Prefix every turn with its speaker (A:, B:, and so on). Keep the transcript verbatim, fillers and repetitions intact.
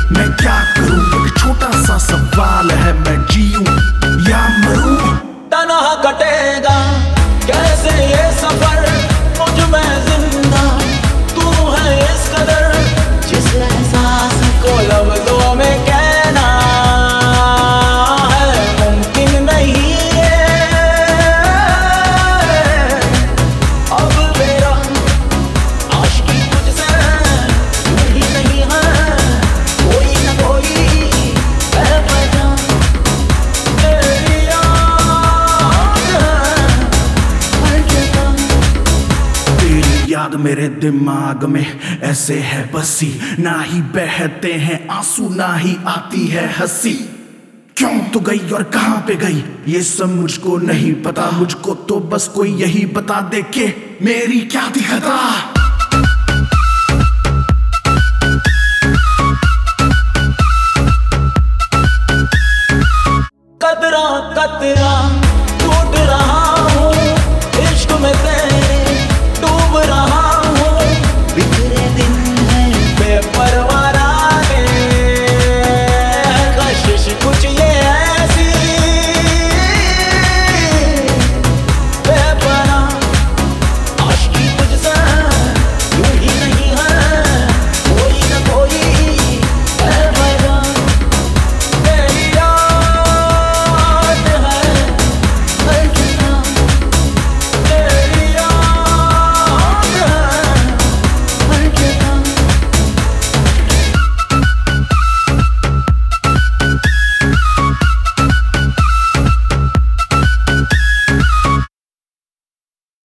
A: मैं क्या करूं, एक छोटा सा सवाल है, मैं जीऊं या मरूं।
B: तन्हा कटेगा कैसे ये सफर, मुझ में जिंदा तू है इस कदर, जिस एहसास को लफ्ज़ों में कहना है मुमकिन नहीं है। अब मेरा आशिकी तुझसे नहीं नहीं है, कोई न कोई है पहचान तेरी याद हर जगह।
A: तेरी याद मेरे दिमाग में ऐसे है बसी, ना ही बहते हैं आंसू ना ही आती है हंसी। क्यों तो गई और कहां पे गई ये सब मुझको नहीं पता, मुझको तो बस कोई यही बता दे के मेरी क्या थी खता।